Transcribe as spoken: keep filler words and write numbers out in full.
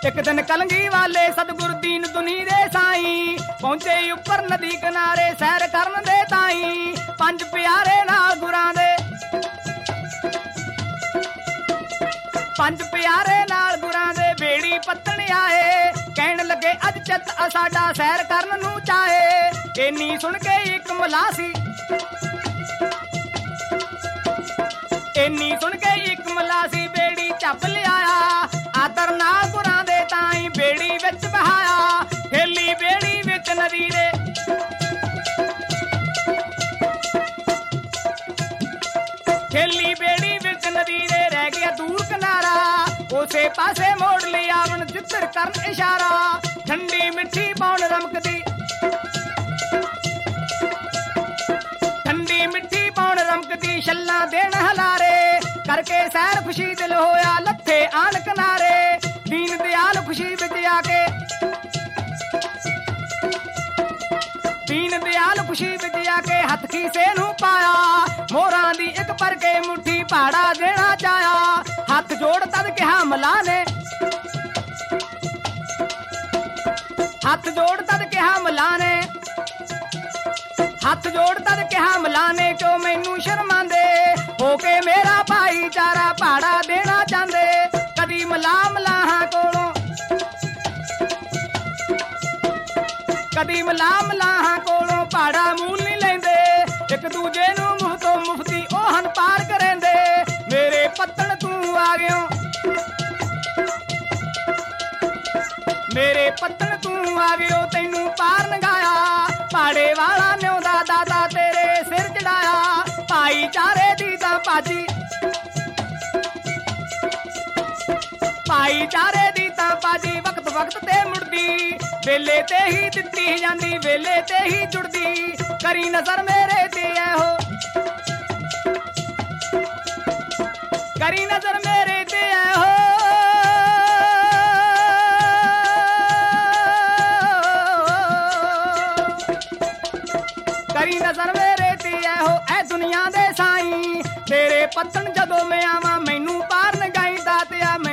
ਇੱਕ ਦਿਨ ਕਲੰਗੀ ਵਾਲੇ ਸਤਿਗੁਰ ਦੀਨ ਦੁਨੀ ਦੇ ਸਾਈਂ ਪਹੁੰਚੇ ਉੱਪਰ ਨਦੀ ਕਿਨਾਰੇ ਸੈਰ ਕਰਨ ਦੇ ਤਾਈਂ। ਪੰਜ ਪਿਆਰੇ ਨਾਲ ਗੁਰਾਂ ਦੇ ਪੰਜ ਪਿਆਰੇ ਨਾਲ ਗੁਰਾਂ ਦੇ ਬੇੜੀ ਪੱਤਣ ਆਏ। ਕਹਿਣ ਲੱਗੇ ਅੱਜ ਚਿੱਤ ਸਾਡਾ ਸੈਰ ਕਰਨ ਨੂੰ ਚਾਹੇ। ਇੰਨੀ ਸੁਣ ਕੇ ਇੱਕ ਮਲਾਸੀ ਇੰਨੀ ਸੁਣ ਕੇ ਇੱਕ ਮਲਾਸੀ ਬੇੜੀ ਚੱਪ ਲਿਆਇਆ। ਆਦਰ ਨਾਲ ਗੁਰਾਂ ਦੇ ਤਾਈਂ ਬੇੜੀ ਵਿੱਚ ਬਹਾਇਆ। ਠੇਲੀ ਬੇੜੀ ਵਿੱਚ ਨਦੀ ਦੇ ਠੇਲੀ ਬੇੜੀ ਵਿੱਚ ਨਦੀ ਦੇ ਰਹਿ ਗਿਆ ਦੂਰ ਕਿਨਾਰਾ। ਉਸੇ ਪਾਸੇ ਮੋੜ ਲਿਆ ਵਣ ਜਿੱਧਰ ਕਰਨ ਇਸ਼ਾਰਾ। ਠੰਡੀ ਮਿੱਠੀ ਪੌਣ ਰਮਕਦੀ ਠੰਡੀ ਮਿੱਠੀ ਪੌਣ ਰਮਕਦੀ ਛੱਲਾਂ ਦੇਣ ਹਲਾਰੇ। ਕਰਕੇ ਸੈਰ ਖੁਸ਼ੀ ਦਿਲ ਹੋਇਆ ਲੱਥੇ ਆਣ ਕਿਨਾਰੇ। ਦੀਨ ਦਿਆਲ ਖੁਸ਼ੀ ਵਿੱਚ ਆ ਕੇ ਦੀਨ ਦਿਆਲ ਖੁਸ਼ੀ ਵਿੱਚ ਆ ਕੇ ਹੱਥ ਖੀਸੇ ਨੂੰ ਪਾਇਆ। ਮੋਹਰਾਂ ਦੀ ਇੱਕ ਭਰ ਕੇ ਮੁੱਠੀ ਭਾੜਾ ਦੇਣਾ ਚਾਹਿਆ। ਹੱਥ ਜੋੜ ਤਦ ਕਿਹਾ ਮਲਾ ਨੇ ਹੱਥ ਜੋੜ ਤਦ ਕਿਹਾ ਮਲਾ ਨੇ ਹੱਥ ਜੋੜ ਤਦ ਕਿਹਾ ਮਲਾ ਨੇ ਕਿਉਂ ਮੈਨੂੰ ਸ਼ਰਮਾਂਦੇ ਹੋ ਕੇ ਮੇਰਾ ਭਾਈਚਾਰਾ ਭਾੜਾ ਦੇਣਾ ਚਾਹੁੰਦੇ। ਕਦੀ ਮਲਾ ਮਲਾਹਾਂ ਕੋਲੋਂ ਕਦੀ ਮਲਾ ਮਲਾਹਾਂ ਕੋਲੋਂ ਭਾੜਾ ਮੂਲ ਨਹੀਂ ਲੈਂਦੇ। ਇੱਕ ਦੂਜੇ ਨੂੰ ਮੂੰਹ ਤੋਂ ਮੁਫਤੀ ਉਹ ਹਨ ਪਾਰ ਕਰੇਂਦੇ। ਮੇਰੇ ਪੱਤਣ ਤੂੰ ਆ ਗਿਓ ਮੇਰੇ ਪੱਤਣ ਤੂੰ ਆ ਗਿਓ ਤੈਨੂੰ ਪਾਰ ਨਗਾਇਆ। ਭਾੜੇ ਵਾਲਾ ਨਿਉਂਦਾ ਦਾਦਾ ਤੇਰੇ ਸਿਰ ਚੜਾਇਆ। ਭਾਈਚਾਰੇ ਦੀ ਤਾਂ ਬਾਜੀ ਭਾਈਚਾਰੇ ਦੀ ਤਾਂ ਬਾਜੀ ਵਕਤ ਵਕਤ ਤੇ ਮੁੜਦੀ। ਵੇਲੇ ਤੇ ਹੀ ਦਿੱਤੀ ਜਾਂਦੀ ਵੇਲੇ ਤੇ ਹੀ ਜੁੜਦੀ। ਕਰੀ ਨਜ਼ਰ ਮੇਰੇ ਤੇ ਇਹੋ ਕਰੀ ਨਜ਼ਰ ਮੇਰੇ ਤੇ ਇਹੋ ਕਰੀ ਨਜ਼ਰ ਮੇਰੇ ਤੇ ਇਹੋ ਐ ਦੁਨੀਆ ਦੇ ਸਾਈਂ। ਤੇਰੇ ਪੱਤਣ ਜਦੋਂ ਮੈਂ ਆਵਾਂ ਮੈਨੂੰ ਪਾਰ ਨਗਾਈ ਦਾਤਿਆ।